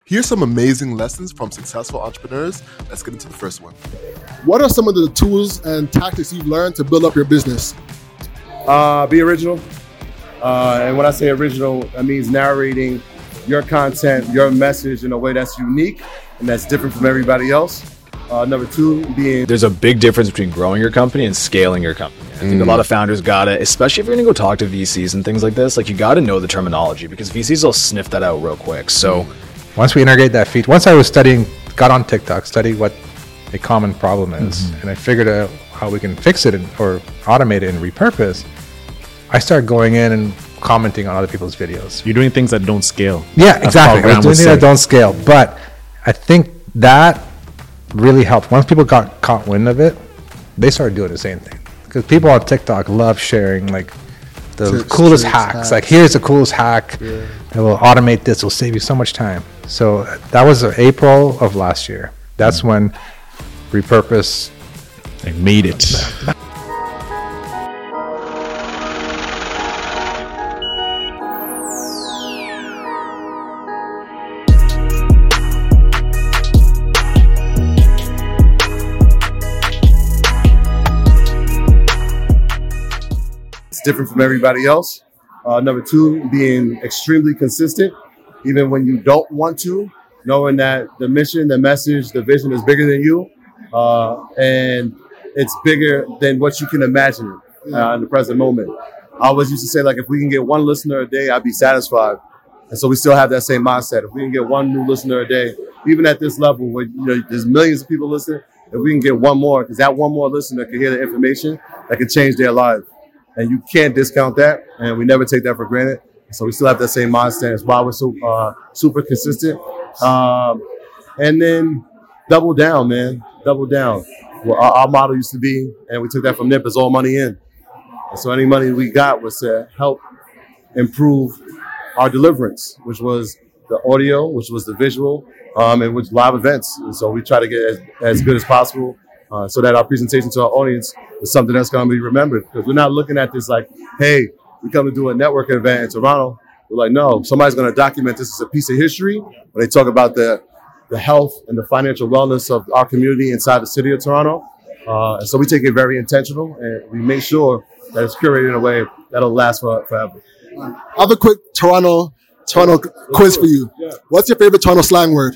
Here's some amazing lessons from successful entrepreneurs. Let's get into the first one. What are some of the tools and tactics you've learned to build up your business? Be original. And when I say original, that means narrating your content, your message in a way that's unique and that's different from everybody else. Number two, there's a big difference between growing your company and scaling your company. I think a lot of founders gotta, especially if you're gonna go talk to VCs and things like this, like you gotta know the terminology because VCs will sniff that out real quick. So once we integrate that feature, once I was got on TikTok, studied what a common problem is, and I figured out how we can fix it or automate it and repurpose, I started going in and commenting on other people's videos. You're doing things that don't scale. Yeah, exactly. I was doing things that don't scale. But I think that really helped. Once people got caught wind of it, they started doing the same thing. Because people on TikTok love sharing like the coolest hacks. Like, here's the coolest hack. Yeah. It will automate this. It will save you so much time. So that was April of last year. That's when Repurpose made it. Different from everybody else. Number two, being extremely consistent, even when you don't want to, knowing that the mission, the message, the vision is bigger than you, and it's bigger than what you can imagine in the present moment. I always used to say, like, if we can get one listener a day, I'd be satisfied. And so we still have that same mindset. If we can get one new listener a day, even at this level where there's millions of people listening, if we can get one more, because that one more listener can hear the information that can change their life. And you can't discount that, and we never take that for granted. So we still have that same mindset. That's why we're so super consistent. And then double down, man. Double down. Well, our model used to be, and we took that from NIP, is all money in. And so any money we got was to help improve our deliverance, which was the audio, which was the visual, and which live events. And so we try to get as good as possible. So that our presentation to our audience is something that's going to be remembered. Because we're not looking at this like, hey, we come to do a networking event in Toronto. We're like, no, somebody's going to document this as a piece of history when they talk about the health and the financial wellness of our community inside the city of Toronto. And so we take it very intentional, and we make sure that it's curated in a way that'll last forever. I have a quick Toronto quiz for you. Yeah. What's your favorite Toronto slang word?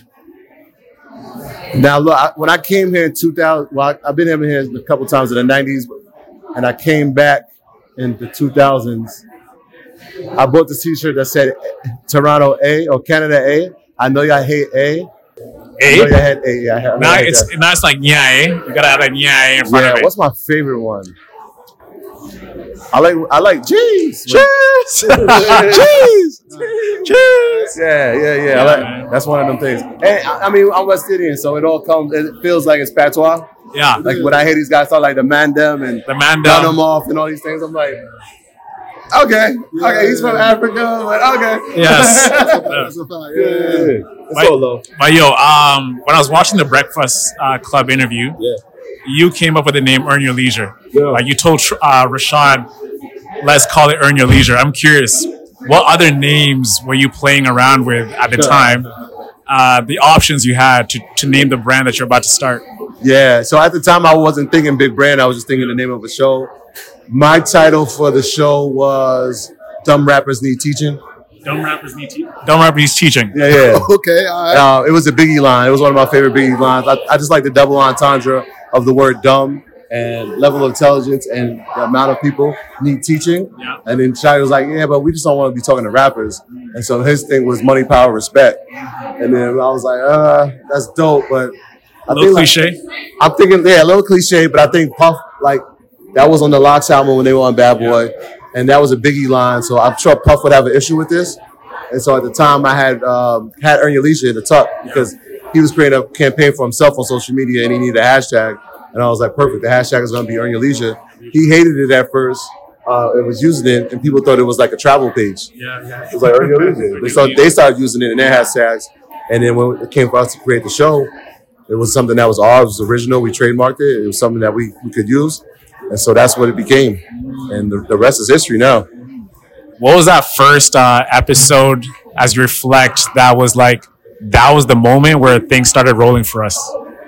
Now, look, when I came here in 2000, well, I've been here a couple times in the 90s, and I came back in the 2000s. I bought this T-shirt that said Toronto A or Canada A. I know y'all hate A. A? I know y'all had A. Yeah, now it's like yeah, you gotta have that yeah in front of it. What's my favorite one? I like cheese. Cheese. Cheese. Cheese. Yeah. That's one of them things. And I mean, I'm West Indian, so it feels like it's patois. Yeah. Like when I hear these guys talk like the mandem and the mandem, run them off and all these things, I'm like, okay, he's from Africa, but okay. Yes. That's a fact. Yeah. It's so low. But when I was watching the Breakfast Club interview, you came up with the name Earn Your Leisure. Yeah. Like you told Rashad, let's call it Earn Your Leisure. I'm curious, what other names were you playing around with at the time? The options you had to name the brand that you're about to start. Yeah, so at the time I wasn't thinking big brand. I was just thinking the name of the show. My title for the show was Dumb Rappers Need Teaching. Dumb Rappers Need Teaching? Dumb Rappers Need Teaching. Yeah. Okay, all right. It was a Biggie line. It was one of my favorite Biggie lines. I just like the double entendre of the word dumb and level of intelligence and the amount of people need teaching. Yeah. And then Shai was like, yeah, but we just don't want to be talking to rappers. And so his thing was money, power, respect. And then I was like, that's dope, but a little cliche. I'm thinking, a little cliche, but I think Puff, like, that was on the Lox album when they were on Bad Boy, and that was a Biggie line. So I'm sure Puff would have an issue with this. And so at the time, I had Earn Your Leisure in the tuck because he was creating a campaign for himself on social media, and he needed a hashtag. And I was like, perfect. The hashtag is going to be Earn Your Leisure. He hated it at first. It was using it, and people thought it was like a travel page. Yeah. It was like Earn Your Leisure. So they started using it in their hashtags. And then when it came for us to create the show, it was something that was ours, it was original. We trademarked it. It was something that we could use. And so that's what it became. And the rest is history now. What was that first episode, as you reflect, that was like that was the moment where things started rolling for us?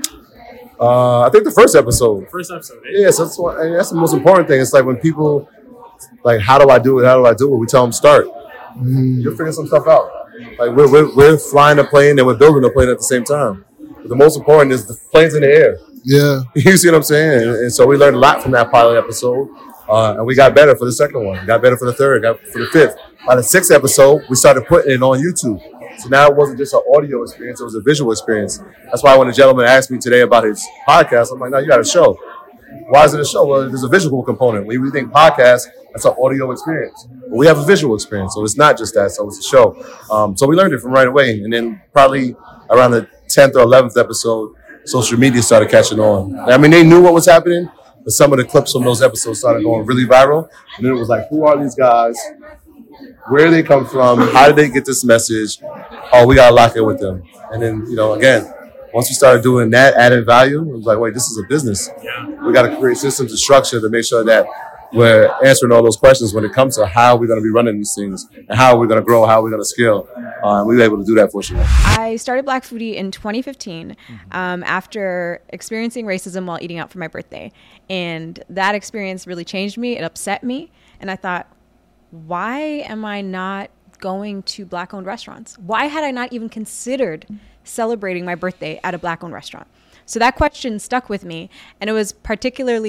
I think the first episode. First episode. Yes, that's the most important thing. It's like when people like, how do I do it? How do I do it? We tell them start. You'll figure some stuff out. Like we're flying a plane and we're building a plane at the same time. But the most important is the plane's in the air. Yeah. You see what I'm saying? And so we learned a lot from that pilot episode. And we got better for the second one. Got better for the third. Got for the fifth. By the sixth episode, we started putting it on YouTube. So now it wasn't just an audio experience, it was a visual experience. That's why when the gentleman asked me today about his podcast, I'm like, no, you got a show. Why is it a show? Well, there's a visual component. When we think podcast, that's an audio experience. But we have a visual experience, so it's not just that, so it's a show. So we learned it from right away. And then probably around the 10th or 11th episode, social media started catching on. I mean, they knew what was happening, but some of the clips from those episodes started going really viral. And then it was like, who are these guys? Where do they come from? How did they get this message? Oh, we got to lock in with them. And then, again, once we started doing that added value, it was like, wait, this is a business. We got to create systems and structure to make sure that we're answering all those questions when it comes to how we're going to be running these things and how we're going to grow, how we're going to scale. We were able to do that, fortunately. I started Black Foodie in 2015 after experiencing racism while eating out for my birthday. And that experience really changed me. It upset me. And I thought, why am I not going to Black-owned restaurants? Why had I not even considered celebrating my birthday at a Black-owned restaurant? So that question stuck with me. And it was particularly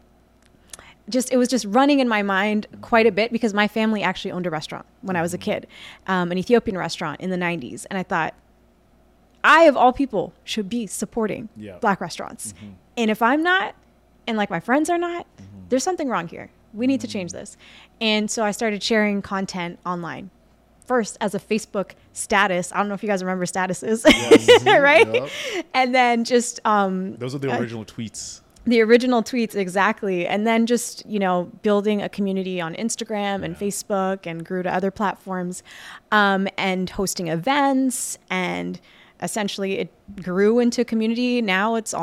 it was just running in my mind quite a bit because my family actually owned a restaurant when I was a kid, an Ethiopian restaurant in the 90s. And I thought, I, of all people, should be supporting Black restaurants. And if I'm not, and like my friends are not, there's something wrong here. We need to change this. And so I started sharing content online. First as a Facebook status. I don't know if you guys remember statuses, right? Yep. And then just... those are the original tweets. The original tweets, exactly. And then just, building a community on Instagram and Facebook and grew to other platforms and hosting events. And essentially it grew into a community. Now it's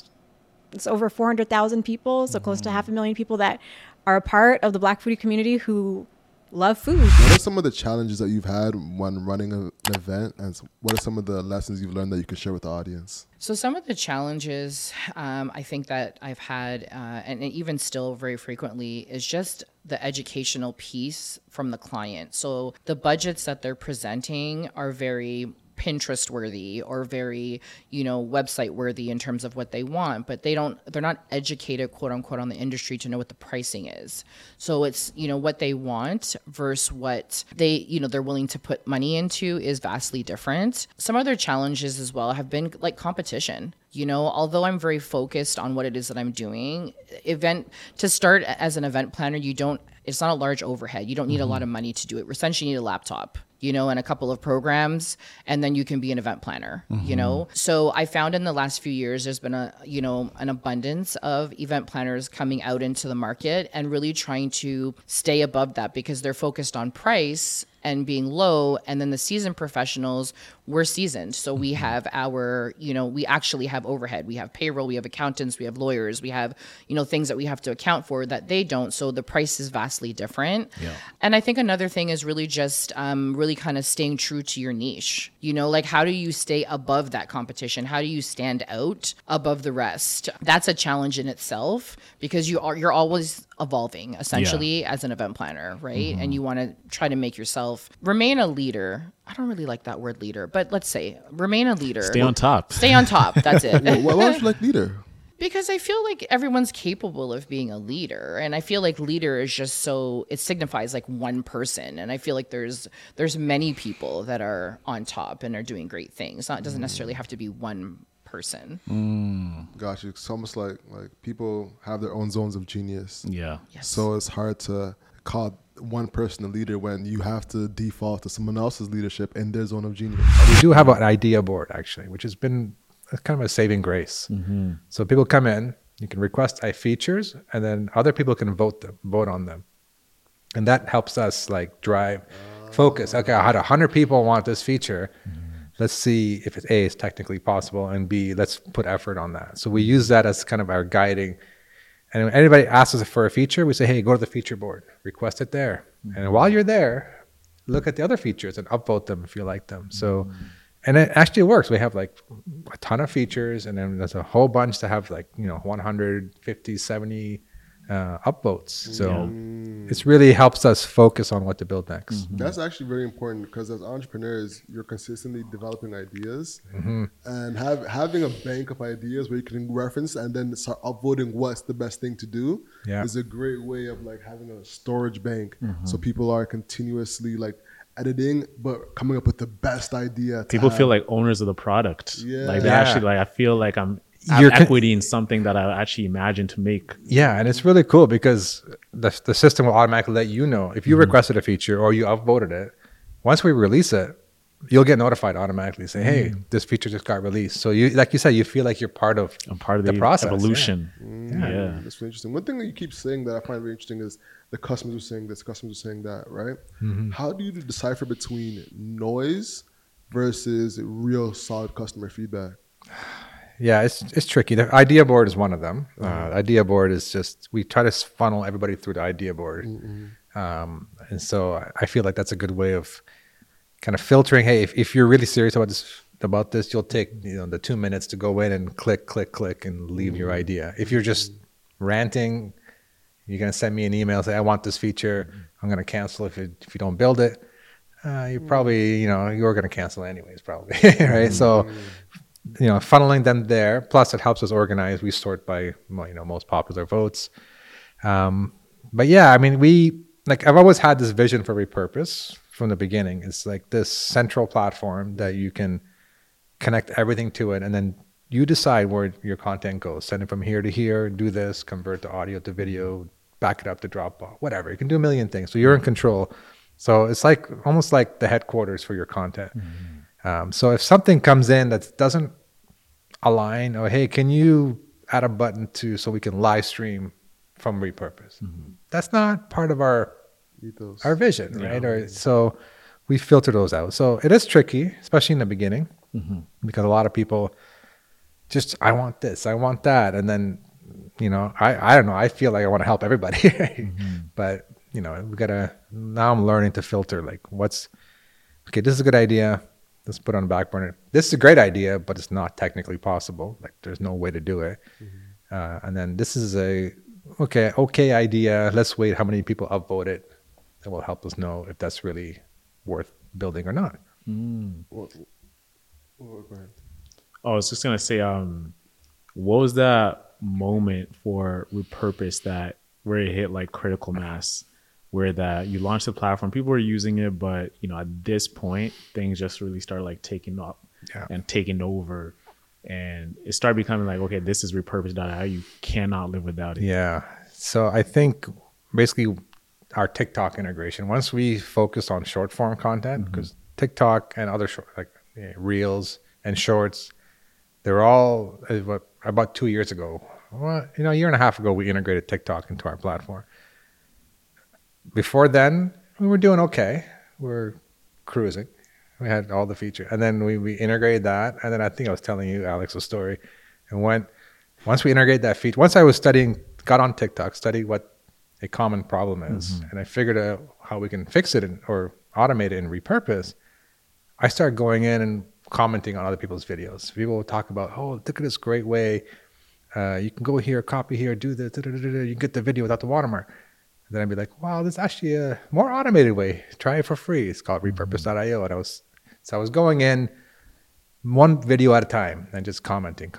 over 400,000 people, so close to 500,000 people that are a part of the Black Foodie community who love food. What are some of the challenges that you've had when running an event, and what are some of the lessons you've learned that you can share with the audience? So some of the challenges I think that I've had, and even still very frequently, is just the educational piece from the client. So the budgets that they're presenting are very Pinterest worthy or very, website worthy in terms of what they want, but they're not educated, quote unquote, on the industry to know what the pricing is. So it's, what they want versus what they're willing to put money into is vastly different. Some other challenges as well have been like competition. Although I'm very focused on what it is that I'm doing, to start as an event planner, it's not a large overhead. You don't need a lot of money to do it. Essentially, you need a laptop, and a couple of programs, and then you can be an event planner, So I found in the last few years, there's been an abundance of event planners coming out into the market and really trying to stay above that because they're focused on price and being low. And then the seasoned professionals, we're seasoned. So we have we actually have overhead. We have payroll, we have accountants, we have lawyers, we have, things that we have to account for that they don't. So the price is vastly different. Yeah. And I think another thing is really just really kind of staying true to your niche. How do you stay above that competition? How do you stand out above the rest? That's a challenge in itself because you're always evolving essentially as an event planner, right? And you want to try to make yourself remain a leader. I don't really like that word leader, but let's say remain a leader. Stay on top. Stay on top. That's it. Why don't you like leader? Because I feel like everyone's capable of being a leader. And I feel like leader is just it signifies like one person. And I feel like there's many people that are on top and are doing great things. It doesn't necessarily have to be one person. Gosh, it's almost like people have their own zones of genius. Yeah. Yes. So it's hard to call one person a leader when you have to default to someone else's leadership in their zone of genius. We do have an idea board actually, which has been kind of a saving grace. So people come in, you can request features, and then other people can vote on them, and that helps us drive focus. Okay, I had 100 people want this feature. Let's see if A, is technically possible, and B, let's put effort on that. So we use that as kind of our guiding. And when anybody asks us for a feature, we say, hey, go to the feature board, request it there. And while you're there, look at the other features and upvote them if you like them. So And it actually works. We have like a ton of features, and then there's a whole bunch to have like, 150, 70 upvotes. So it's really helps us focus on what to build next. That's actually very important because as entrepreneurs, you're consistently developing ideas and having a bank of ideas where you can reference and then start upvoting what's the best thing to do is a great way of like having a storage bank. So people are continuously like editing, but coming up with the best idea. People feel like owners of the product. Yeah. Like they actually like, I feel like I have equity in something that I actually imagined to make. Yeah, and it's really cool because the system will automatically let you know if you requested a feature or you upvoted it. Once we release it, you'll get notified automatically. Say, hey, this feature just got released. So you, like you said, you feel like you're part of the process, evolution. Yeah, that's really interesting. One thing that you keep saying that I find really interesting is the customers are saying this, customers are saying that, right? How do you decipher between noise versus real solid customer feedback? Yeah, it's tricky. The idea board is one of them. Idea board is just, we try to funnel everybody through the idea board. And so I feel like that's a good way of kind of filtering. Hey, if you're really serious about this, you'll take the 2 minutes to go in and click and leave your idea. If you're just ranting, you're going to send me an email, say, I want this feature. I'm going to cancel if you don't build it. You probably, you're going to cancel anyways, probably, right? So, funneling them there. Plus, it helps us organize. We sort by, most popular votes. But yeah, I mean, I've always had this vision for Repurpose from the beginning. It's like this central platform that you can connect everything to it, and then you decide where your content goes. Send it from here to here, do this, convert the audio to video, back it up to Dropbox, whatever. You can do a million things. So you're in control. So it's like almost like the headquarters for your content. So if something comes in that doesn't align, or hey, can you add a button so we can live stream from Repurpose? That's not part of our ethos, our vision, right? Or so we filter those out. So it is tricky, especially in the beginning, because a lot of people just, I want this, I want that, and then I don't know. I feel like I want to help everybody, but we gotta. Now I'm learning to filter like this is a good idea. Let's put it on the back burner. This is a great idea, but it's not technically possible. Like there's no way to do it. And then this is a okay idea. Let's wait how many people upvote it. That will help us know if that's really worth building or not. Go ahead. I was just gonna say, what was that moment for Repurpose where it hit like critical mass? Where that you launched the platform, people were using it, but at this point, things just really started like taking up and taking over, and it started becoming like, okay, this is Repurpose.io. You cannot live without it. Yeah. So I think basically our TikTok integration. Once we focused on short form content, because TikTok and other Reels and Shorts, they're all about 2 years ago. Well, a year and a half ago, we integrated TikTok into our platform. Before then, we were doing okay. We're cruising. We had all the features. And then we integrated that. And then I think I was telling you, Alex, a story. And once we integrated that feature, once I was got on TikTok, studied what a common problem is, and I figured out how we can fix it or automate it and Repurpose, I started going in and commenting on other people's videos. People will talk about, oh, look at this great way. You can go here, copy here, do this, you get the video without the watermark. Then I'd be like, wow, there's actually a more automated way. Try it for free. It's called Repurpose.io. And I was going in one video at a time and just commenting.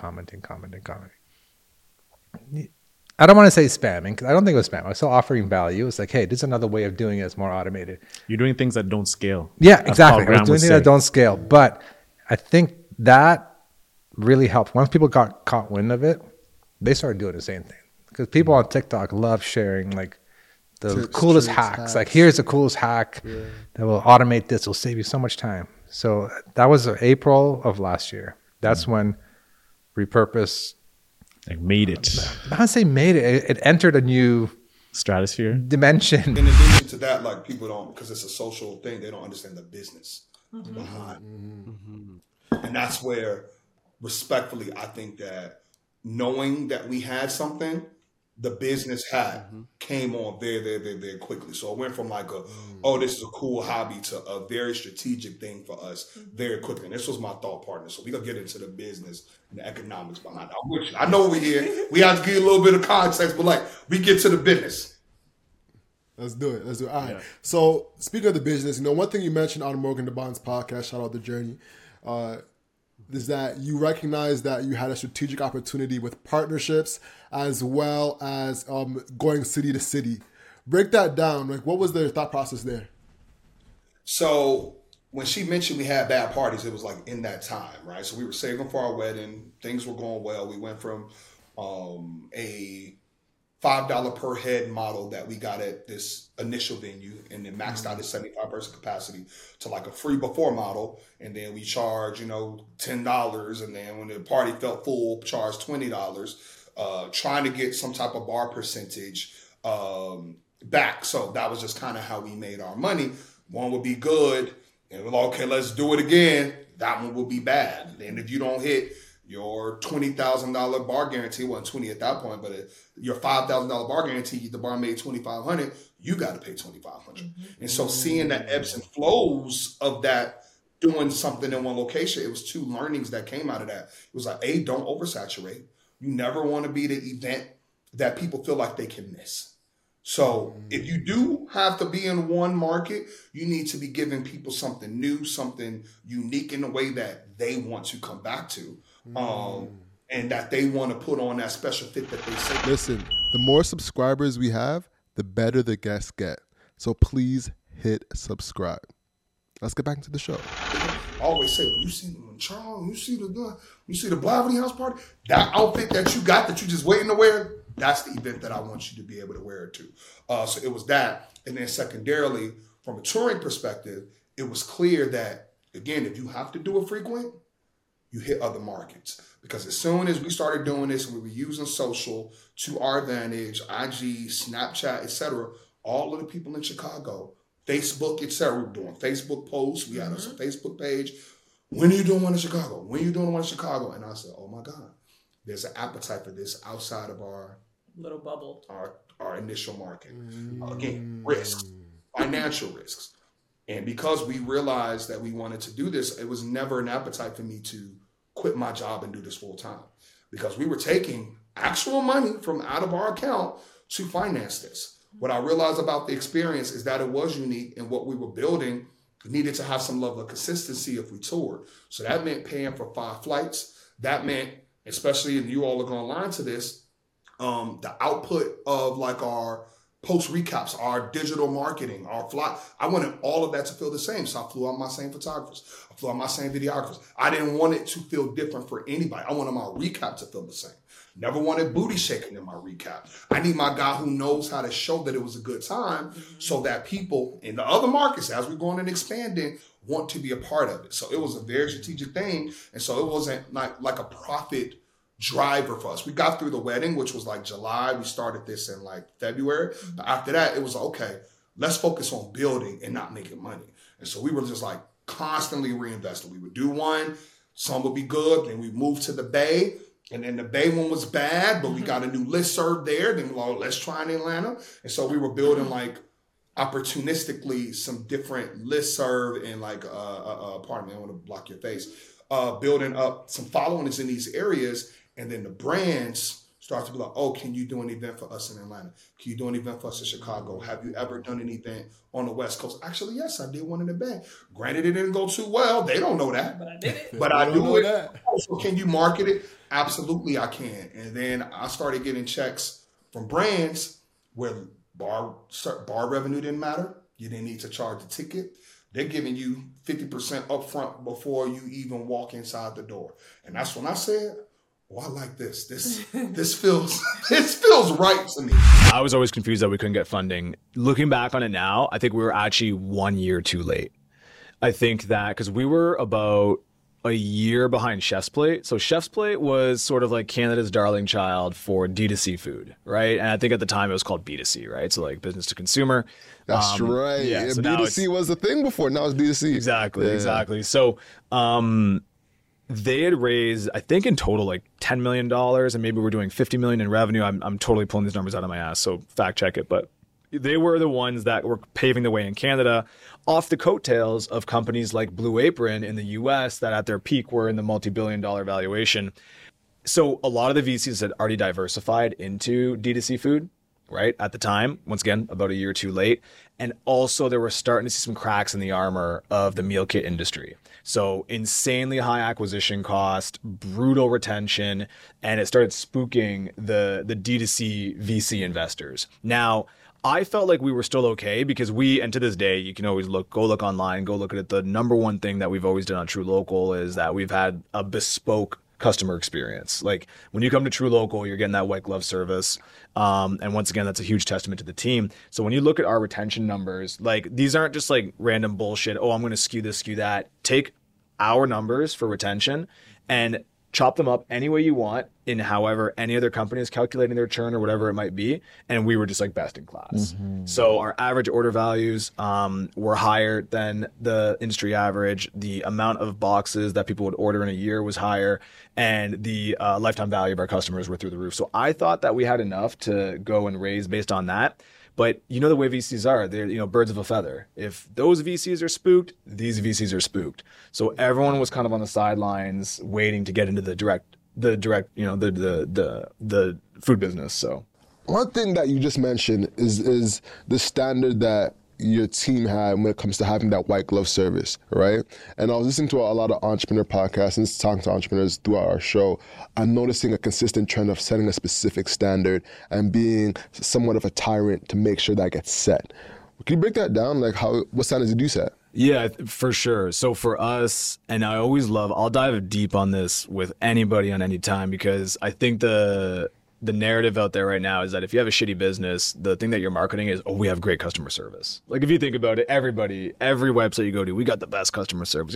I don't want to say spamming, because I don't think it was spam. I was still offering value. It's like, hey, this is another way of doing it. It's more automated. You're doing things that don't scale. Yeah, exactly. I was doing things that don't scale. But I think that really helped. Once people got caught wind of it, they started doing the same thing. Because people on TikTok love sharing like the coolest hacks. Like, here's the coolest hack that will automate this. It'll save you so much time. So that was April of last year. That's when Repurpose made it. I don't say made it. It entered a new stratosphere dimension. In addition to that, like people don't, because it's a social thing, they don't understand the business behind. And that's where, respectfully, I think that knowing that we had something the business hat came on very quickly. So it went from like this is a cool hobby to a very strategic thing for us very quickly. And this was my thought partner. So we gonna get into the business and the economics behind it. I'm with you. I know we're here. We have to give you a little bit of context, but like we get to the business. Let's do it. All right. Yeah. So speaking of the business, one thing you mentioned on Morgan DeBond's podcast, shout out The Journey, is that you recognize that you had a strategic opportunity with partnerships as well as going city to city. Break that down. Like, what was the thought process there? So when she mentioned we had bad parties, it was like in that time, right? So we were saving for our wedding. Things were going well. We went from a $5 per head model that we got at this initial venue and then maxed out at 75-person capacity to like a free before model. And then we charge, $10. And then when the party felt full, charge $20, trying to get some type of bar percentage back. So that was just kind of how we made our money. One would be good. And we're like, okay, let's do it again. That one will be bad. And if you don't hit your $20,000 bar guarantee, wasn't 20 at that point, but your $5,000 bar guarantee, the bar made $2,500, you got to pay $2,500. And so seeing the ebbs and flows of that, doing something in one location, it was two learnings that came out of that. It was like, don't oversaturate. You never want to be the event that people feel like they can miss. So if you do have to be in one market, you need to be giving people something new, something unique in the way that they want to come back to. And that they want to put on that special fit that they say. Listen, the more subscribers we have, the better the guests get. So please hit subscribe. Let's get back into the show. I always say, when you see Charles, you see the Blavity House party, that outfit that you got that you just waiting to wear, that's the event that I want you to be able to wear it to. So it was that. And then secondarily, from a touring perspective, it was clear that, again, if you have to do it frequent, you hit other markets. Because as soon as we started doing this and we were using social to our advantage, IG, Snapchat, etc., all of the people in Chicago, Facebook, etc., we were doing Facebook posts. We had a Facebook page. When are you doing one in Chicago? When are you doing one in Chicago? And I said, oh my God, there's an appetite for this outside of our little bubble, our initial market. Again, risks, financial risks. And because we realized that we wanted to do this, it was never an appetite for me to quit my job and do this full time, because we were taking actual money from out of our account to finance this. What I realized about the experience is that it was unique, and what we were building needed to have some level of consistency if we toured. So that meant paying for 5 flights. That meant, especially if you all are going to line to this, the output of like our post recaps, our digital marketing, our fly. I wanted all of that to feel the same. So I flew out my same photographers. I flew out my same videographers. I didn't want it to feel different for anybody. I wanted my recap to feel the same. Never wanted booty shaking in my recap. I need my guy who knows how to show that it was a good time so that people in the other markets, as we're going and expanding, want to be a part of it. So it was a very strategic thing. And so it wasn't like a profit driver for us. We got through the wedding, which was like July. We started this in like February. But after that, it was okay, let's focus on building and not making money. And so we were just like constantly reinvesting. We would do one, some would be good. Then we moved to the Bay. And then the Bay one was bad, but we got a new listserv there. Then we were like, let's try in Atlanta. And so we were building like opportunistically some different listserv and like, pardon me, I want to block your face, building up some followings in these areas. And then the brands start to be like, oh, can you do an event for us in Atlanta? Can you do an event for us in Chicago? Have you ever done an event on the West Coast? Actually, yes, I did one in the Bay. Granted, it didn't go too well. They don't know that. But I did it. But I do it. So can you market it? Absolutely, I can. And then I started getting checks from brands where bar revenue didn't matter. You didn't need to charge a ticket. They're giving you 50% upfront before you even walk inside the door. And that's when I said, oh, I like this. This feels right to me. I was always confused that we couldn't get funding. Looking back on it now, I think we were actually 1 year too late. I think that because we were about a year behind Chef's Plate. So Chef's Plate was sort of like Canada's darling child for D2C food, right? And I think at the time it was called B2C, right? So like business to consumer. That's right. Yeah, so B2C was the thing before. Now it's D2C. Exactly. So they had raised, I think in total, like $10 million, and maybe we're doing $50 million in revenue. I'm totally pulling these numbers out of my ass, so fact check it. But they were the ones that were paving the way in Canada off the coattails of companies like Blue Apron in the US that at their peak were in the multi-billion-dollar valuation. So a lot of the VCs had already diversified into D2C food, right? At the time, once again, about a year or two late. And also they were starting to see some cracks in the armor of the meal kit industry. So insanely high acquisition cost, brutal retention, and it started spooking the D2C VC investors. Now, I felt like we were still okay because and to this day, you can always go look online, go look at it. The number one thing that we've always done on True Local is that we've had a bespoke customer experience. Like when you come to True Local, you're getting that white glove service. And once again, that's a huge testament to the team. So when you look at our retention numbers, like these aren't just like random bullshit. Oh, I'm going to skew this, skew that. Take our numbers for retention and chop them up any way you want in however any other company is calculating their churn or whatever it might be. And we were just like best in class. Mm-hmm. So our average order values were higher than the industry average. The amount of boxes that people would order in a year was higher. And the lifetime value of our customers were through the roof. So I thought that we had enough to go and raise based on that. But you know the way VCs are, they're birds of a feather. If those VCs are spooked, these VCs are spooked. So everyone was kind of on the sidelines waiting to get into the food business. So one thing that you just mentioned is the standard that your team had when it comes to having that white glove service, right? And I was listening to a lot of entrepreneur podcasts and talking to entrepreneurs throughout our show. I'm noticing a consistent trend of setting a specific standard and being somewhat of a tyrant to make sure that gets set. Can you break that down? Like what standards did you set? Yeah, for sure. So for us, and I'll dive deep on this with anybody on any time because I think the narrative out there right now is that if you have a shitty business, the thing that you're marketing is, we have great customer service. Like if you think about it, every website you go to, we got the best customer service.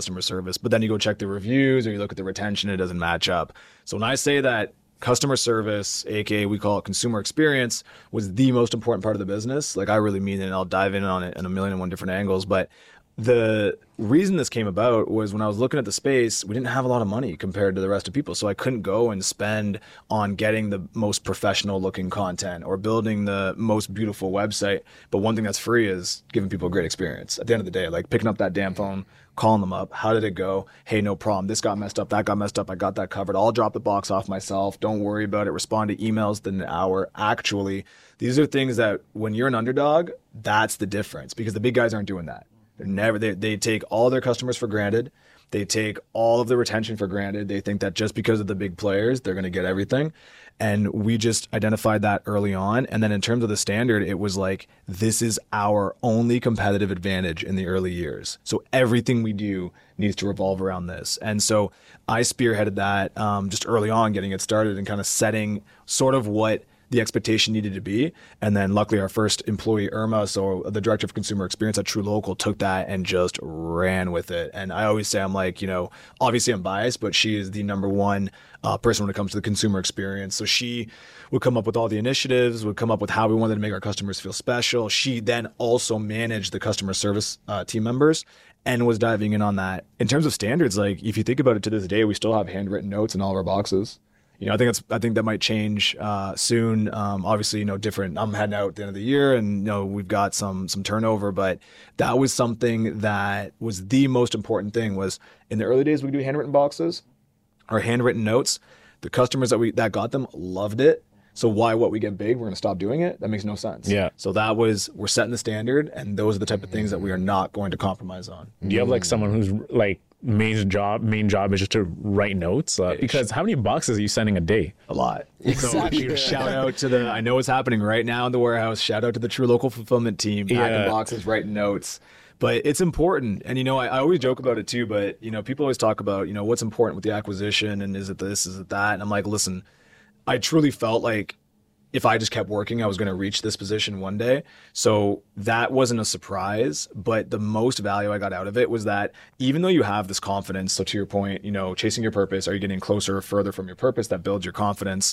But then you go check the reviews or you look at the retention, it doesn't match up. So when I say that customer service, aka we call it consumer experience, was the most important part of the business, like I really mean it, and I'll dive in on it in a million and one different angles. But the reason this came about was when I was looking at the space, we didn't have a lot of money compared to the rest of people. So I couldn't go and spend on getting the most professional looking content or building the most beautiful website. But one thing that's free is giving people a great experience. At the end of the day, like picking up that damn phone, calling them up. How did it go? Hey, no problem. This got messed up. That got messed up. I got that covered. I'll drop the box off myself. Don't worry about it. Respond to emails within an hour. Actually, these are things that when you're an underdog, that's the difference because the big guys aren't doing that. They take all their customers for granted. They take all of the retention for granted. They think that just because of the big players, they're going to get everything. And we just identified that early on. And then in terms of the standard, it was like, this is our only competitive advantage in the early years. So everything we do needs to revolve around this. And so I spearheaded that just early on, getting it started and kind of setting sort of what the expectation needed to be. And then luckily our first employee, Irma, so the director of consumer experience at True Local, took that and just ran with it. And I always say, I'm like, obviously I'm biased, but she is the number one person when it comes to the consumer experience. So she would come up with all the initiatives, would come up with how we wanted to make our customers feel special. She then also managed the customer service team members and was diving in on that. In terms of standards, like if you think about it, to this day, we still have handwritten notes in all of our boxes. I think that might change soon. Obviously, different. I'm heading out at the end of the year, and we've got some turnover. But that was something that was the most important thing. Was in the early days we could do handwritten boxes or handwritten notes. The customers that got them loved it. So we get big, we're going to stop doing it? That makes no sense. Yeah. So we're setting the standard, and those are the type of things that we are not going to compromise on. Do you have like someone who's like main job is just to write notes? Because how many boxes are you sending a day? A lot. Exactly. So shout out to I know what's happening right now in the warehouse. Shout out to the True Local fulfillment team, packing boxes, writing notes. But it's important. And, I always joke about it too, but, people always talk about, what's important with the acquisition and is it this, is it that? And I'm like, listen, I truly felt like if I just kept working, I was going to reach this position one day. So that wasn't a surprise, but the most value I got out of it was that even though you have this confidence, so to your point, chasing your purpose, are you getting closer or further from your purpose? That builds your confidence.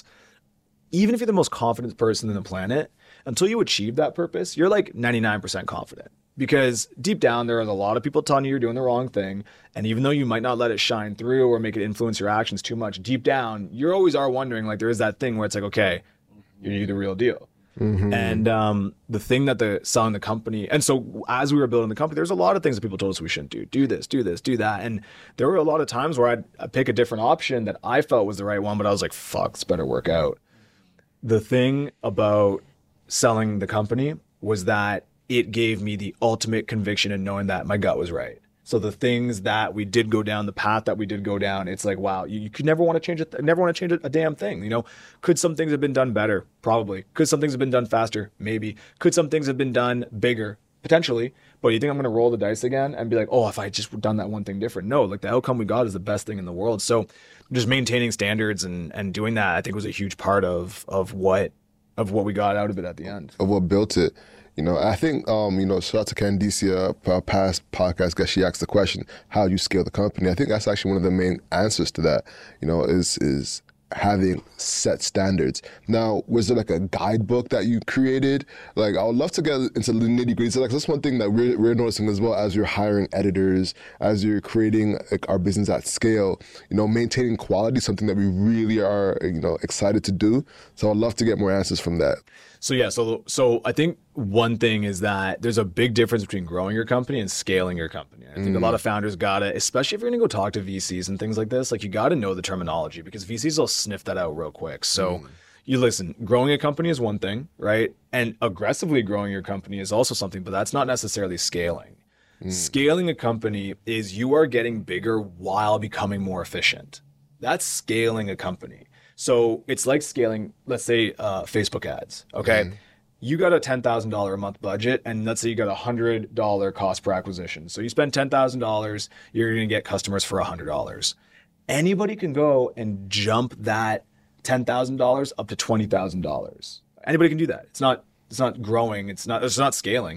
Even if you're the most confident person on the planet, until you achieve that purpose, you're like 99% confident. because deep down there are a lot of people telling you you're doing the wrong thing. And even though you might not let it shine through or make it influence your actions too much, deep down, you always are wondering, like, there is that thing where it's like, okay, you're the real deal. And the thing that selling the company, and so as we were building the company, there's a lot of things that people told us we shouldn't do this, do that. And there were a lot of times where I'd pick a different option that I felt was the right one, but I was like, fuck, this better work out. The thing about selling the company was that it gave me the ultimate conviction in knowing that my gut was right. So the things that we did go down, the path that we did go down, it's like, wow, you could never want to change it. Never want to change a damn thing. You know, could some things have been done better? Probably. Could some things have been done faster? Maybe. Could some things have been done bigger? Potentially. But you think I'm going to roll the dice again and be like, oh, if I just done that one thing different? No, like the outcome we got is the best thing in the world. So just maintaining standards and doing that, I think, was a huge part of what we got out of it at the end. Of what built it. You know, I think, shout out to Candicia, our past podcast guest, she asked the question, how do you scale the company? I think that's actually one of the main answers to that, is having set standards. Now, was there like a guidebook that you created? Like, I would love to get into the nitty gritty. So like, that's one thing that we're noticing as well as you're hiring editors, as you're creating like our business at scale, maintaining quality, something that we really are, excited to do. So I'd love to get more answers from that. So yeah, so I think one thing is that there's a big difference between growing your company and scaling your company. I think a lot of founders gotta, especially if you're gonna go talk to VCs and things like this, like you gotta know the terminology because VCs will sniff that out real quick. So you listen, growing a company is one thing, right? And aggressively growing your company is also something, but that's not necessarily scaling. Scaling a company is you are getting bigger while becoming more efficient. That's scaling a company. So it's like scaling, let's say, Facebook ads, okay? You got a $10,000 a month budget, and let's say you got a $100 cost per acquisition. So you spend $10,000, you're gonna get customers for $100. Anybody can go and jump that $10,000 up to $20,000. Anybody can do that. It's not growing, it's not scaling.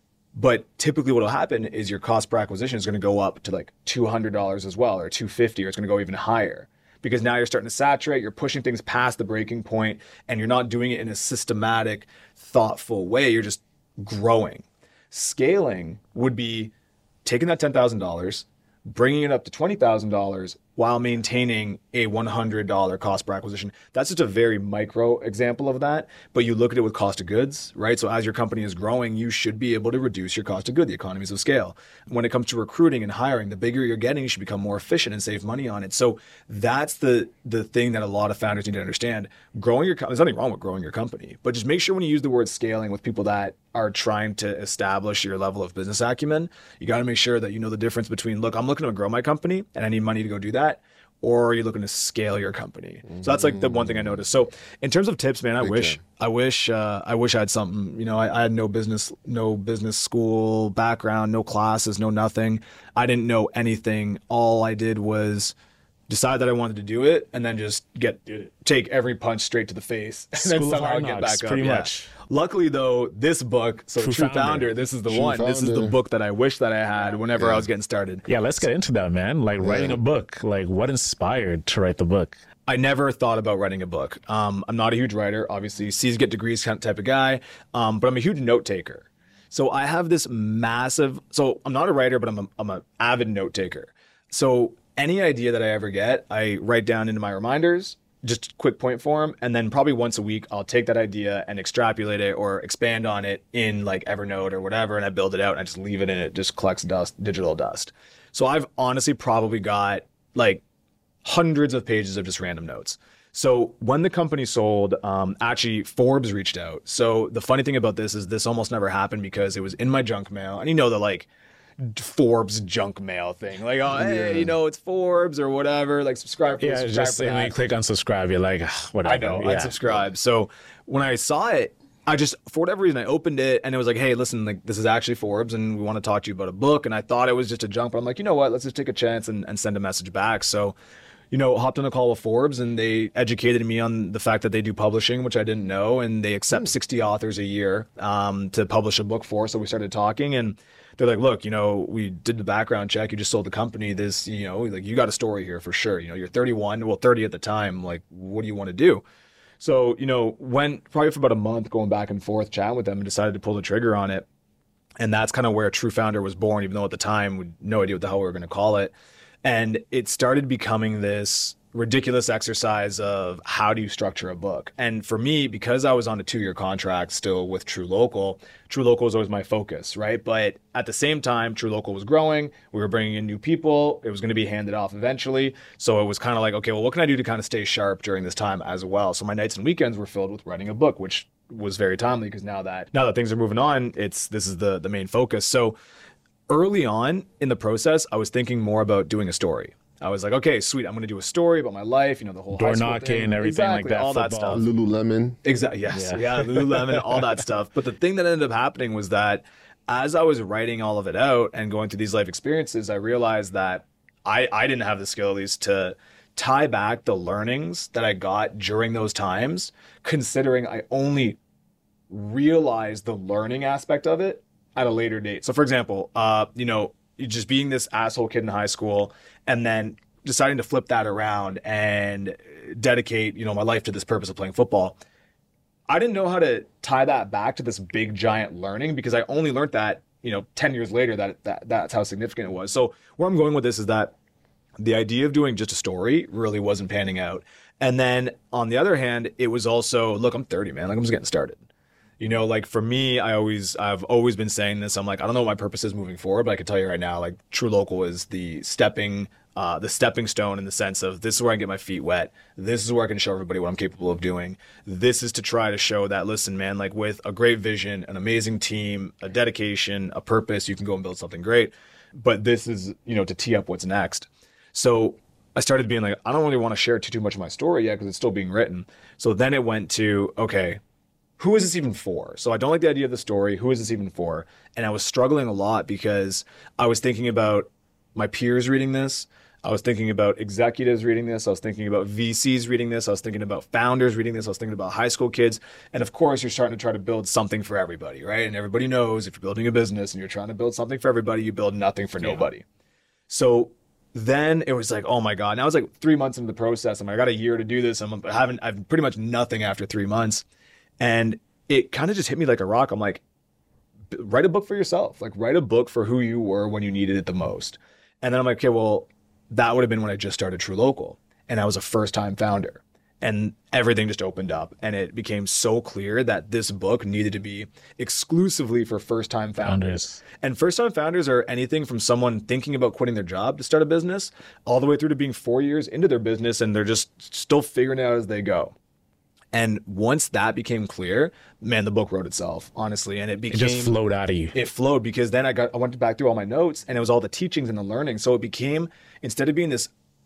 But typically what will happen is your cost per acquisition is gonna go up to like $200 as well, or $250, or it's gonna go even higher. Because now you're starting to saturate, you're pushing things past the breaking point, and you're not doing it in a systematic, thoughtful way. You're just growing. Scaling would be taking that $10,000, bringing it up to $20,000 while maintaining a $100 cost per acquisition. That's just a very micro example of that, but you look at it with cost of goods, right? So as your company is growing, you should be able to reduce your cost of goods, the economies of scale. When it comes to recruiting and hiring, the bigger you're getting, you should become more efficient and save money on it. So that's the thing that a lot of founders need to understand. Growing your company, there's nothing wrong with growing your company, but just make sure when you use the word scaling with people that are trying to establish your level of business acumen, you got to make sure that you know the difference between, look, I'm looking to grow my company and I need money to go do that, or are you looking to scale your company? So that's like the one thing I noticed. So in terms of tips, man, I wish I had something. I had no business school background, no classes, no nothing. I didn't know anything. All I did was decide that I wanted to do it, and then just take every punch straight to the face, and then somehow get back up. Pretty much. Luckily, though, this book, True Founder, this is the one. This is the book that I wish that I had whenever I was getting started. Yeah, let's get into that, man. Like writing a book. Like, what inspired to write the book? I never thought about writing a book. I'm not a huge writer, obviously. C's get degrees type of guy, but I'm a huge note taker. So I have this massive. So I'm not a writer, but I'm an avid note taker. So any idea that I ever get, I write down into my reminders, just quick point form, and then probably once a week, I'll take that idea and extrapolate it or expand on it in like Evernote or whatever, and I build it out and I just leave it in it, just collects dust, digital dust. So I've honestly probably got like hundreds of pages of just random notes. So when the company sold, actually Forbes reached out. So the funny thing about this is this almost never happened because it was in my junk mail, and the like Forbes junk mail thing, like, oh, hey, it's Forbes or whatever, like subscribe for when you click on subscribe, you're like, whatever. I know, I'd subscribe. So when I saw it, I just, for whatever reason, I opened it and it was like, hey, listen, like this is actually Forbes and we want to talk to you about a book. And I thought it was just a junk, but I'm like, you know what, let's just take a chance and send a message back. So hopped on a call with Forbes, and they educated me on the fact that they do publishing, which I didn't know, and they accept 60 authors a year to publish a book for. So we started talking, and they're like, look, we did the background check. You just sold the company. This, like you got a story here for sure. You're 31, 30 at the time. Like, what do you want to do? So, went probably for about a month going back and forth chatting with them and decided to pull the trigger on it. And that's kind of where True Founder was born, even though at the time we had no idea what the hell we were going to call it. And it started becoming this ridiculous exercise of how do you structure a book. And for me, because I was on a 2-year contract still with True Local was always my focus, right? But at the same time, True Local was growing. We were bringing in new people. It was going to be handed off eventually. So it was kind of like, okay, well, what can I do to kind of stay sharp during this time as well? So my nights and weekends were filled with writing a book, which was very timely because now that things are moving on, this is the main focus. So early on in the process, I was thinking more about doing a story. I was like, okay, sweet, I'm going to do a story about my life, the whole door knocking, everything like that, all that football. stuff. Lululemon. Exactly. Yes. Yeah. Lululemon, all that stuff. But the thing that ended up happening was that as I was writing all of it out and going through these life experiences, I realized that I didn't have the skill at least to tie back the learnings that I got during those times, considering I only realized the learning aspect of it at a later date. So for example, just being this asshole kid in high school and then deciding to flip that around and dedicate, my life to this purpose of playing football. I didn't know how to tie that back to this big giant learning because I only learned that, 10 years later that's how significant it was. So where I'm going with this is that the idea of doing just a story really wasn't panning out. And then on the other hand, it was also, look, I'm 30, man. Like I'm just getting started. For me, I've always been saying this. I'm like, I don't know what my purpose is moving forward, but I can tell you right now, like True Local is the stepping stone in the sense of this is where I get my feet wet. This is where I can show everybody what I'm capable of doing. This is to try to show that, listen, man, like with a great vision, an amazing team, a dedication, a purpose, you can go and build something great. But this is, to tee up what's next. So I started being like, I don't really want to share too much of my story yet because it's still being written. So then it went to, okay, who is this even for? So I don't like the idea of the story. Who is this even for? And I was struggling a lot because I was thinking about my peers reading this. I was thinking about executives reading this. I was thinking about VCs reading this. I was thinking about founders reading this. I was thinking about high school kids. And of course, you're starting to try to build something for everybody, right? And everybody knows if you're building a business and you're trying to build something for everybody, you build nothing for nobody. So then it was like, oh my God. Now it's like 3 months into the process. I got a year to do this. I've pretty much nothing after 3 months. And it kind of just hit me like a rock. I'm like, write a book for yourself. Like write a book for who you were when you needed it the most. And then I'm like, okay, well, that would have been when I just started True Local and I was a first-time founder. And everything just opened up and it became so clear that this book needed to be exclusively for first-time founders. And first-time founders are anything from someone thinking about quitting their job to start a business all the way through to being 4 years into their business and they're just still figuring it out as they go. And once that became clear, man, the book wrote itself, honestly. And it just flowed out of you. It flowed because then I went back through all my notes and it was all the teachings and the learning. So it became, instead of being this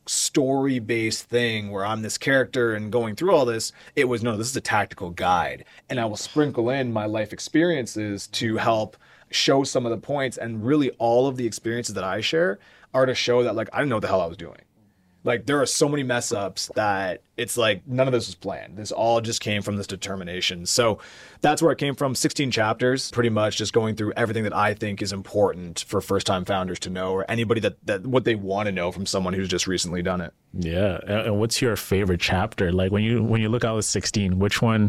story-based thing where I'm this character and going through all this, it was, no, this is a tactical guide. And I will sprinkle in my life experiences to help show some of the points. And really all of the experiences that I share are to show that, like, I didn't know what the hell I was doing. Like there are so many mess ups that it's like none of this was planned. This all just came from this determination. So that's where it came from. 16 chapters, pretty much just going through everything that I think is important for first time founders to know, or anybody that what they want to know from someone who's just recently done it. Yeah. And what's your favorite chapter? Like when you look at the 16, which one,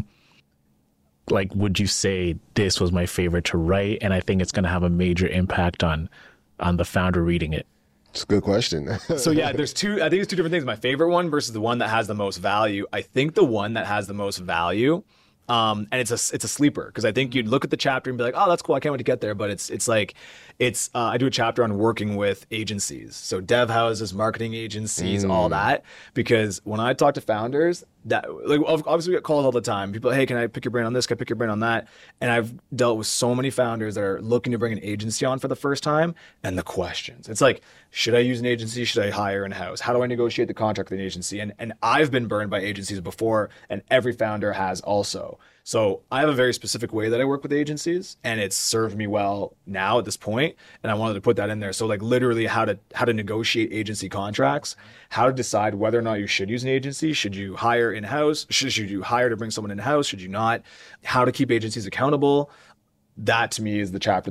like, would you say this was my favorite to write? And I think it's going to have a major impact on the founder reading it. It's a good question. So yeah, I think it's two different things. My favorite one versus the one that has the most value. I think the one that has the most value, and it's a sleeper because I think you'd look at the chapter and be like, oh, that's cool. I can't wait to get there. But I do a chapter on working with agencies. So dev houses, marketing agencies, all that. Because when I talk to founders, that like obviously we get calls all the time. People, hey, can I pick your brain on this? Can I pick your brain on that? And I've dealt with so many founders that are looking to bring an agency on for the first time, and the questions. It's like, should I use an agency? Should I hire in-house? How do I negotiate the contract with an agency? And I've been burned by agencies before, and every founder has also. So I have a very specific way that I work with agencies, and it's served me well now at this point, and I wanted to put that in there. So like literally how to negotiate agency contracts, how to decide whether or not you should use an agency. Should you hire in-house? Should you hire to bring someone in-house? Should you not? How to keep agencies accountable. That to me is the chapter that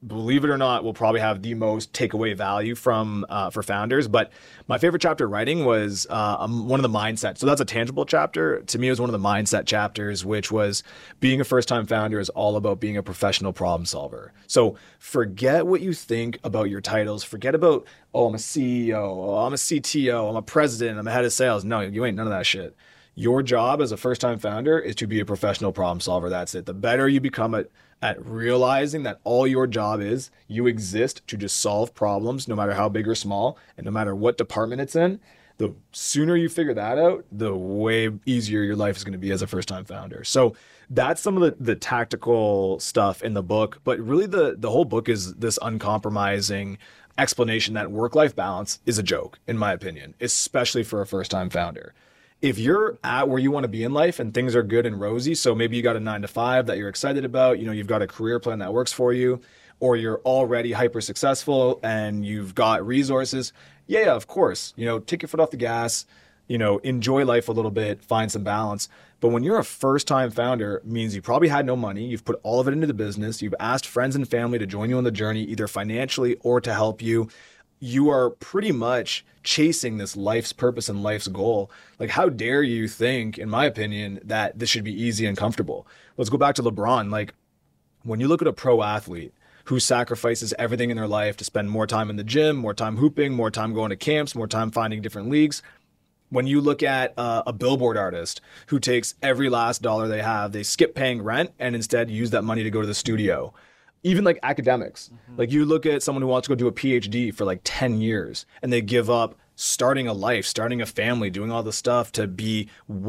believe it or not, will probably have the most takeaway value from for founders. But my favorite chapter writing was one of the mindset. So that's a tangible chapter. To me, it was one of the mindset chapters, which was being a first-time founder is all about being a professional problem solver. So forget what you think about your titles. Forget about, oh, I'm a CEO, oh, I'm a CTO, I'm a president, I'm a head of sales. No, you ain't none of that shit. Your job as a first-time founder is to be a professional problem solver. That's it. The better you become at realizing that all your job is, you exist to just solve problems, no matter how big or small, and no matter what department it's in, the sooner you figure that out, the way easier your life is going to be as a first-time founder. So that's some of the tactical stuff in the book. But really the whole book is this uncompromising explanation that work-life balance is a joke, in my opinion, especially for a first-time founder. If you're at where you want to be in life and things are good and rosy, so maybe you got a 9-to-5 that you're excited about, you've got a career plan that works for you, or you're already hyper successful and you've got resources, yeah, of course, take your foot off the gas, enjoy life a little bit, find some balance. But when you're a first-time founder, means you probably had no money, you've put all of it into the business, you've asked friends and family to join you on the journey, either financially or to help you. You are pretty much chasing this life's purpose and life's goal. Like, how dare you think, in my opinion, that this should be easy and comfortable? Let's go back to LeBron. Like, when you look at a pro athlete who sacrifices everything in their life to spend more time in the gym, more time hooping, more time going to camps, more time finding different leagues. When you look at a billboard artist who takes every last dollar they have, they skip paying rent and instead use that money to go to the studio. Even like academics, like you look at someone who wants to go do a PhD for like 10 years and they give up starting a life, starting a family, doing all the stuff to be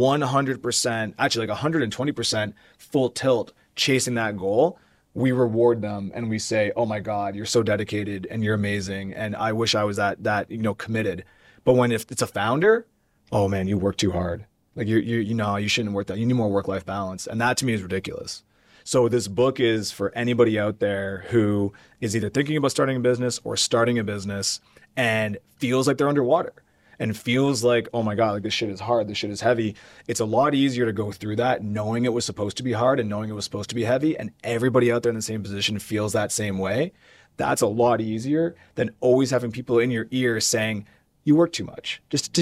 100%, actually like 120% full tilt chasing that goal. We reward them and we say, oh my God, you're so dedicated and you're amazing. And I wish I was that committed. But if it's a founder, oh man, you work too hard. Like you shouldn't work that. You need more work-life balance. And that to me is ridiculous. So this book is for anybody out there who is either thinking about starting a business or starting a business and feels like they're underwater and feels like, oh my God, like this shit is hard, this shit is heavy. It's a lot easier to go through that knowing it was supposed to be hard and knowing it was supposed to be heavy, and everybody out there in the same position feels that same way. That's a lot easier than always having people in your ear saying, you work too much.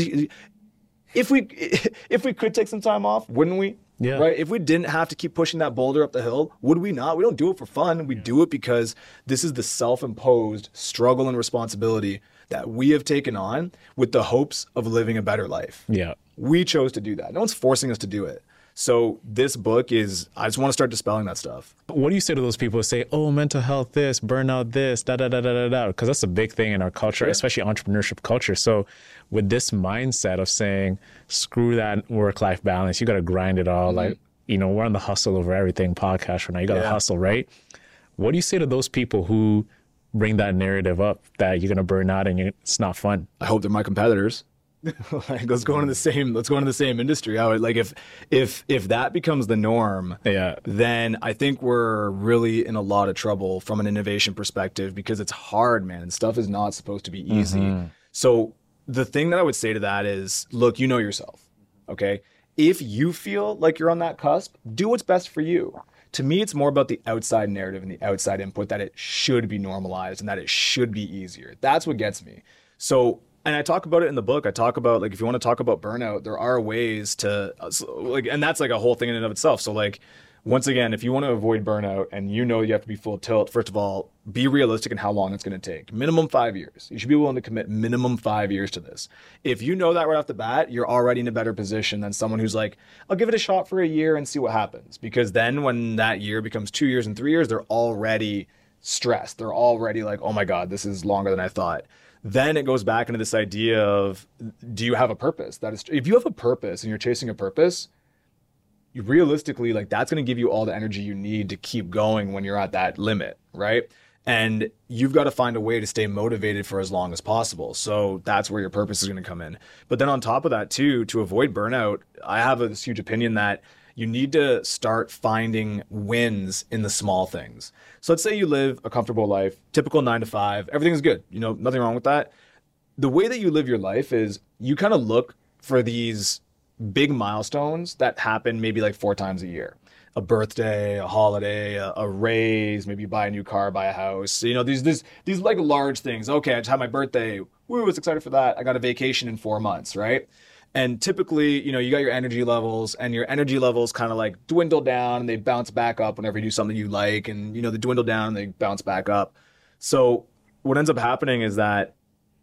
If we could take some time off, wouldn't we? Yeah. Right. If we didn't have to keep pushing that boulder up the hill, would we not? We don't do it for fun. We do it because this is the self-imposed struggle and responsibility that we have taken on with the hopes of living a better life. Yeah. We chose to do that. No one's forcing us to do it. So this book is, I just want to start dispelling that stuff. What do you say to those people who say, oh, mental health this, burnout this, da-da-da-da-da-da? Because that's a big thing in our culture, especially entrepreneurship culture. So with this mindset of saying, screw that work-life balance, you got to grind it all. Like, we're on the Hustle Over Everything podcast right now. You got to hustle, right? What do you say to those people who bring that narrative up that you're going to burn out and it's not fun? I hope they're my competitors. Like, let's go into the same industry. Like if that becomes the norm, then I think we're really in a lot of trouble from an innovation perspective, because it's hard, man, and stuff is not supposed to be easy. So the thing that I would say to that is, look, you know yourself, okay? If you feel like you're on that cusp, do what's best for you. To me, it's more about the outside narrative and the outside input, that it should be normalized and that it should be easier. That's what gets me. So, and I talk about it in the book. I talk about, like, if you want to talk about burnout, there are ways to, like, and that's like a whole thing in and of itself. So, like, once again, if you want to avoid burnout and you have to be full tilt, first of all, be realistic in how long it's going to take. Minimum 5 years. You should be willing to commit minimum 5 years to this. If you know that right off the bat, you're already in a better position than someone who's like, I'll give it a shot for a year and see what happens. Because then when that year becomes 2 years and 3 years, they're already stressed. They're already like, oh my God, this is longer than I thought. Then it goes back into this idea of, do you have a purpose? That is, if you have a purpose and you're chasing a purpose, you realistically, like, that's going to give you all the energy you need to keep going when you're at that limit, right? And you've got to find a way to stay motivated for as long as possible. So that's where your purpose is going to come in. But then on top of that too, to avoid burnout, I have this huge opinion that you need to start finding wins in the small things. So let's say you live a comfortable life, typical 9 to 5, everything's good, nothing wrong with that. The way that you live your life is you kind of look for these big milestones that happen maybe like 4 times a year. a birthday, a holiday, a raise, maybe you buy a new car, buy a house. You know, these like large things. Okay, I just had my birthday. Woo, I was excited for that. I got a vacation in 4 months, right? And typically, you know, you got your energy levels, and your energy levels kind of like dwindle down and they bounce back up whenever you do something you like. And, you know, they dwindle down and they bounce back up. So what ends up happening is that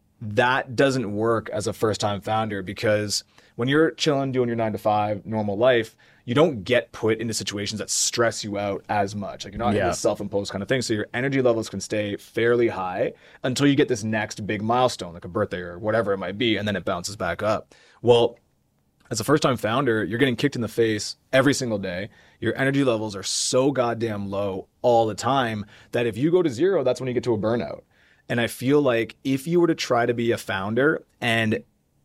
doesn't work as a first-time founder, because when you're chilling, doing your 9-to-5 normal life, you don't get put into situations that stress you out as much. Like, you're not in this self-imposed kind of thing. So your energy levels can stay fairly high until you get this next big milestone, like a birthday or whatever it might be, and then it bounces back up. Well, as a first-time founder, you're getting kicked in the face every single day. Your energy levels are so goddamn low all the time that if you go to zero, that's when you get to a burnout. And I feel like if you were to try to be a founder and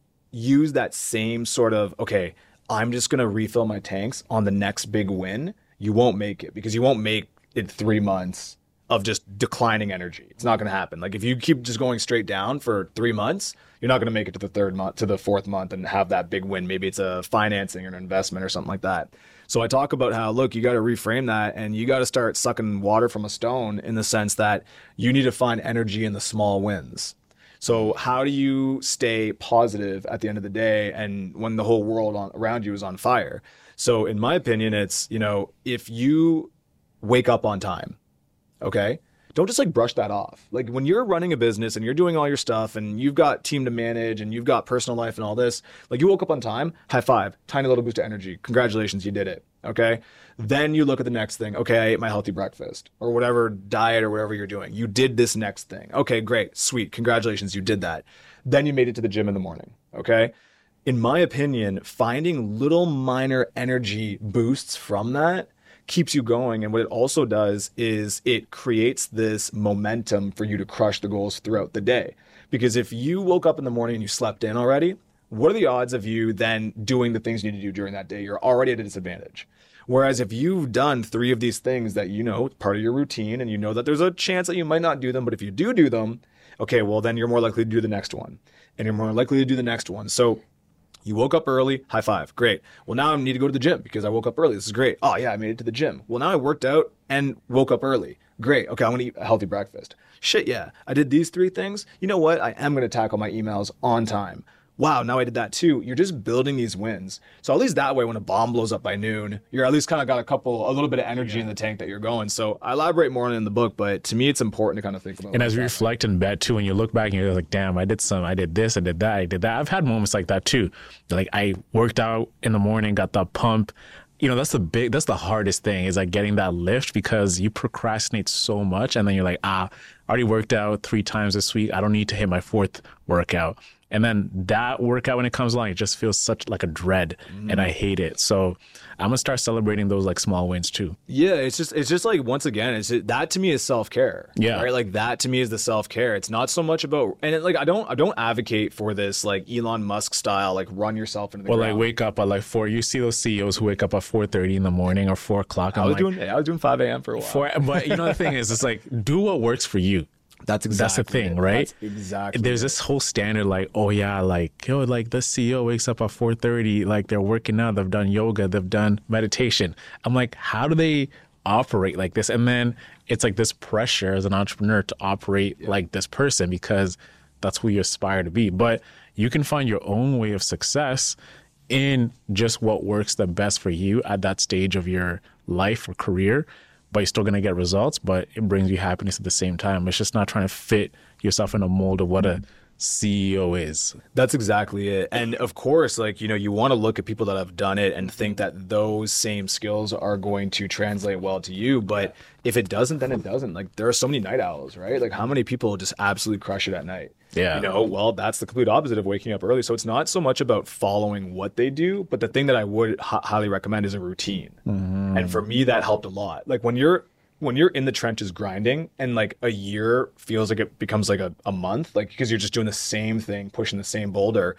use that same sort of, okay, I'm just going to refill my tanks on the next big win, you won't make it, because you won't make it 3 months of just declining energy. It's not going to happen. Like, if you keep just going straight down for 3 months, you're not going to make it to the 3rd month, to the 4th month and have that big win. Maybe it's a financing or an investment or something like that. So I talk about how, look, you got to reframe that, and you got to start sucking water from a stone, in the sense that you need to find energy in the small wins. So how do you stay positive at the end of the day, and when the whole world around you is on fire? So in my opinion, it's, you know, if you wake up on time, okay, don't just like brush that off. Like, when you're running a business and you're doing all your stuff and you've got team to manage and you've got personal life and all this, like, you woke up on time, high five, tiny little boost of energy. Congratulations, you did it. Okay. Then you look at the next thing. Okay, I ate my healthy breakfast, or whatever diet or whatever you're doing. You did this next thing. Okay, great. Sweet. Congratulations. You did that. Then you made it to the gym in the morning. Okay. In my opinion, finding little minor energy boosts from that keeps you going. And what it also does is it creates this momentum for you to crush the goals throughout the day. Because if you woke up in the morning and you slept in already, what are the odds of you then doing the things you need to do during that day? You're already at a disadvantage. Whereas if you've done 3 of these things that you know, part of your routine, and you know that there's a chance that you might not do them, but if you do them, okay, well, then you're more likely to do the next one. And you're more likely to do the next one. So you woke up early, high five, great. Well, now I need to go to the gym because I woke up early. This is great. Oh yeah, I made it to the gym. Well, now I worked out and woke up early. Great. Okay, I'm gonna eat a healthy breakfast. Shit, yeah, I did these 3 things. You know what? I am gonna tackle my emails on time. Wow, now I did that too. You're just building these wins. So at least that way, when a bomb blows up by noon, you're at least kind of got a little bit of energy in the tank that you're going. So I elaborate more on it in the book, but to me, it's important to kind of think about. And as you reflect and bet too, when you look back and you're like, damn, I did this, I did that, I did that. I've had moments like that too. Like, I worked out in the morning, got the pump. You know, that's the hardest thing, is like getting that lift, because you procrastinate so much. And then you're like, I already worked out 3 times this week. I don't need to hit my 4th workout. And then that workout, when it comes along, it just feels such like a dread, and I hate it. So I'm gonna start celebrating those like small wins too. Yeah, it's just like, once again, that to me is self-care. Yeah, right. Like, that to me is the self-care. It's not so much about, and I don't advocate for this like Elon Musk style, like, run yourself into the ground. Like, wake up at like 4. You see those CEOs who wake up at 4:30 in the morning or 4 o'clock. I was doing 5 a.m. for a while. But you know, the thing is, it's like, do what works for you. That's the thing, right? That's exactly. There's this whole standard, like, oh yeah, like, yo, like, the CEO wakes up at 4:30, like, they're working out, they've done yoga, they've done meditation. I'm like, how do they operate like this? And then it's like this pressure as an entrepreneur to operate like this person, because that's who you aspire to be. But you can find your own way of success in just what works the best for you at that stage of your life or career. But you're still going to get results, but it brings you happiness at the same time. It's just not trying to fit yourself in a mold of what a CEO is. That's exactly it. And of course, like, you know, you want to look at people that have done it and think that those same skills are going to translate well to you. But if it doesn't, then it doesn't. Like, there are so many night owls, right? Like, how many people just absolutely crush it at night? Yeah. You know, well, that's the complete opposite of waking up early. So it's not so much about following what they do, but the thing that I would highly recommend is a routine. Mm-hmm. And for me, that helped a lot. Like, when you're in the trenches grinding, and like a year feels like it becomes like a month, like, because you're just doing the same thing, pushing the same boulder,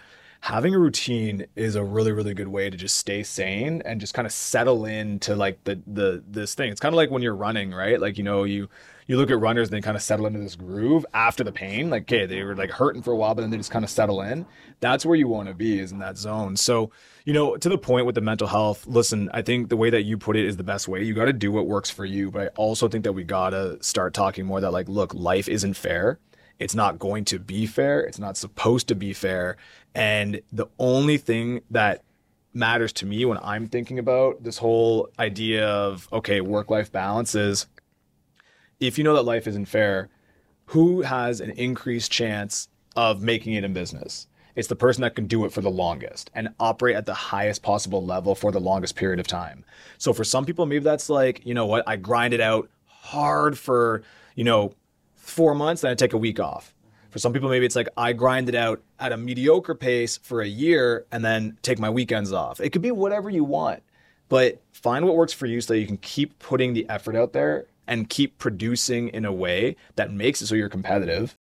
having a routine is a really, really good way to just stay sane and just kind of settle into like this thing. It's kind of like when you're running, right? Like, you look at runners and they kind of settle into this groove after the pain. Like, okay, they were like hurting for a while, but then they just kind of settle in. That's where you want to be, is in that zone. So, to the point with the mental health, listen, I think the way that you put it is the best way. You got to do what works for you. But I also think that we got to start talking more that like, look, life isn't fair. It's not going to be fair. It's not supposed to be fair. And the only thing that matters to me when I'm thinking about this whole idea of, okay, work-life balance is, if you know that life isn't fair, who has an increased chance of making it in business? It's the person that can do it for the longest and operate at the highest possible level for the longest period of time. So for some people, maybe that's like, I grind it out hard for, 4 months, then I take a week off. For some people, maybe it's like I grind it out at a mediocre pace for a year and then take my weekends off. It could be whatever you want, but find what works for you so that you can keep putting the effort out there and keep producing in a way that makes it so you're competitive